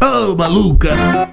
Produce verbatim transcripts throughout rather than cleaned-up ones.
oh maluca,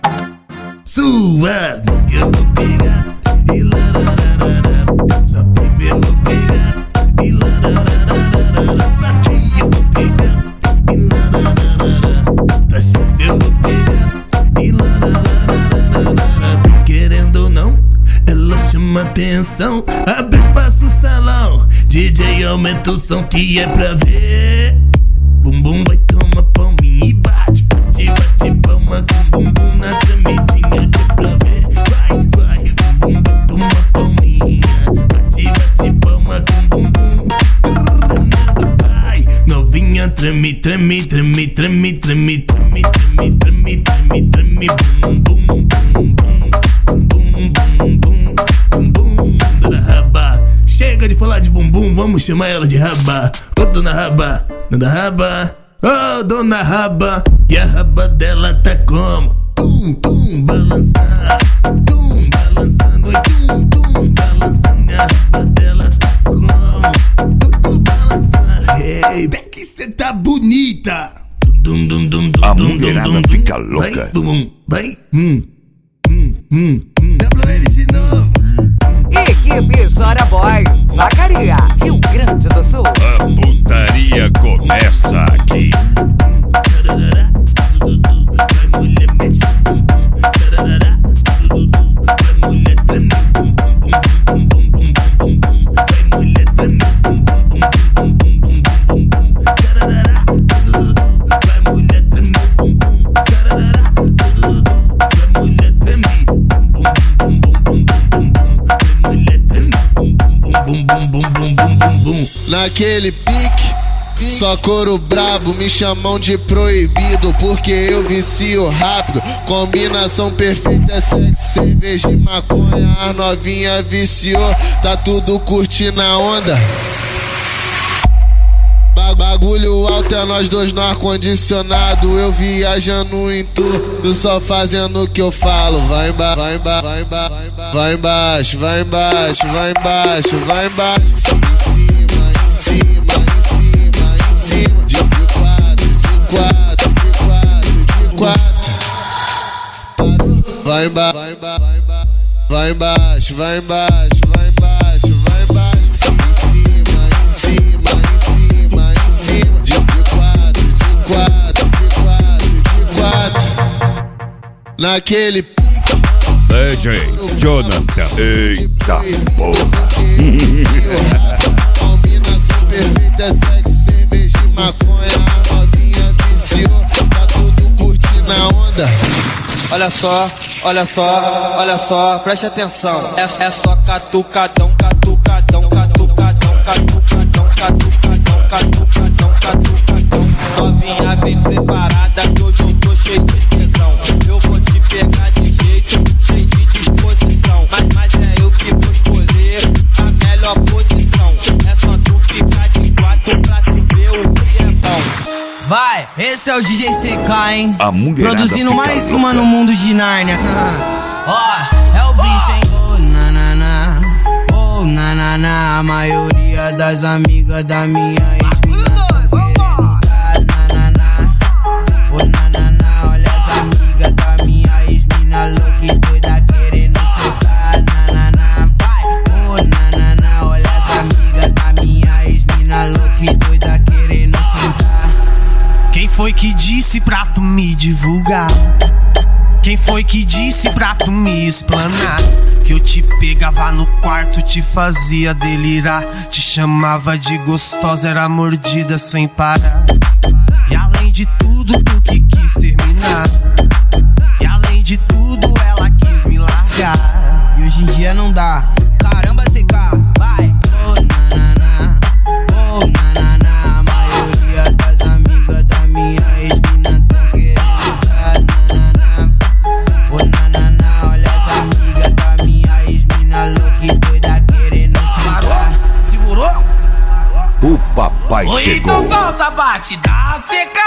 sua eu vou pegar e larararara, só primeiro eu vou pegar e larararara, fati eu vou pegar e larararara, tá chefe eu vou pegar e larararara, querendo ou não, ela chama atenção, abre espaço no salão, D J aumenta o som que é pra ver. Bumbum vai tomar palminha e bate, bate, bate palma com bumbum na tremidinha que é pra ver. Vai, vai, bumbum vai tomar palminha, bate, bate palma com bumbum, vai. Novinha treme, treme, treme, treme, treme, treme, treme, treme, treme, treme, bum, bum, bum, bum, bum, bum, bum, bum, bum, dona Raba. Chega de falar de bumbum, vamos chamar ela de Raba. Ô dona Raba, dona Raba, ô dona Raba. E a raba dela tá como? Tum, tum, balançando, tum, balançando, tum, tum, balançando. E a raba dela tá como? Tudo balançando. Hey, Becky, cê tá bonita. Dum, dum, dum, dum, a dum, mulherada dum, fica dum, louca. vai, bum, vai, hum, hum, hum, hum. W L de novo. Equipe Jora Boy, Vacaria, Rio Grande do Sul. A putaria começa aqui. Vai mulher mexe bum bum, vai mulher treme bum bum bum bum bum bum bum, vai mulher treme bum bum bum bum bum bum bum, vai mulher treme bum bum, vai mulher treme bum bum bum bum bum bum, vai mulher treme bum bum bum bum bum bum bum bum. Naquele pique, só couro brabo, me chamam de proibido porque eu vicio rápido. Combinação perfeita, sete cerveja e maconha. A novinha viciou, tá tudo curtindo a onda. Bagulho alto é nós dois no ar-condicionado. Eu viajando em tudo, só fazendo o que eu falo. Vai embaixo, vai embaixo, vai embaixo, vai embaixo, vai embaixo, vai embaixo, vai embaixo. Vai embaixo, vai embaixo, vai embaixo, vai embaixo, vai embaixo, vai embaixo, em cima, em cima, em cima, em cima, de quatro, de quatro, de quatro, de quatro, naquele pique. D J Jonathan, eita porra. Combinação perfeita, sexo, cerveja e maconha. A novinha viciou, tá tudo curtindo a onda. Olha só, olha só, olha só, preste atenção. É, é só catucadão, catucadão, catucadão, catucadão, catucadão, catucadão, catucadão. Novinha vem preparada que hoje eu tô cheio de tesão. Eu vou te pegar de jeito, cheio de disposição. Mas, mas é eu que vou escolher a melhor posição. É só tu ficar de quatro pra tu ver o que é bom. Vai, esse é o D J C K, hein? A produzindo mais louca. uma no mundo de Nárnia. Ó, oh, é o bicho, hein? Oh, na, na, na. Oh, na, na, na. A maioria das amigas da minha ex-mina tão querendo dar, na, na, na. Oh, na, na, na. Olha as amigas da minha ex-mina louca e doida querendo soltar, na, na, na. Vai, oh, na, na, na. Olha as amigas da minha ex-mina louca e doida querendo sentar. Quem foi que disse pra tu me divulgar? Quem foi que disse pra tu me explanar? Que eu te pegava no quarto, te fazia delirar, te chamava de gostosa, era mordida sem parar. E além de tudo, tu que quis terminar. E além de tudo, ela quis me largar. E hoje em dia não dá. Caramba, C K, vai! Oh, na, na, na. Oh, na, na, na. A maioria das amigas da minha ex-mina tão querendo dar, na, na, na. Oh, na, na, na. Olha as amigas da minha ex-mina louca e doida querendo sentar. Segurou? O papai Oi, chegou. então solta, bate, dá, seca.